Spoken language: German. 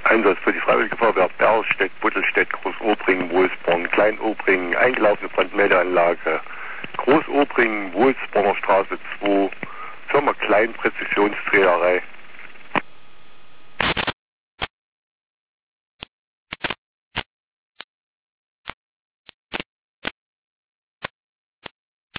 Einsatz für die Freiwillige Feuerwehr Berlstedt, Buttelstedt, Großobringen, Wolfsborn, Kleinobringen, eingelaufene Brandmeldeanlage, Großobringen, Wolfsborner Straße 2, Firma Klein Präzisionsdreherei.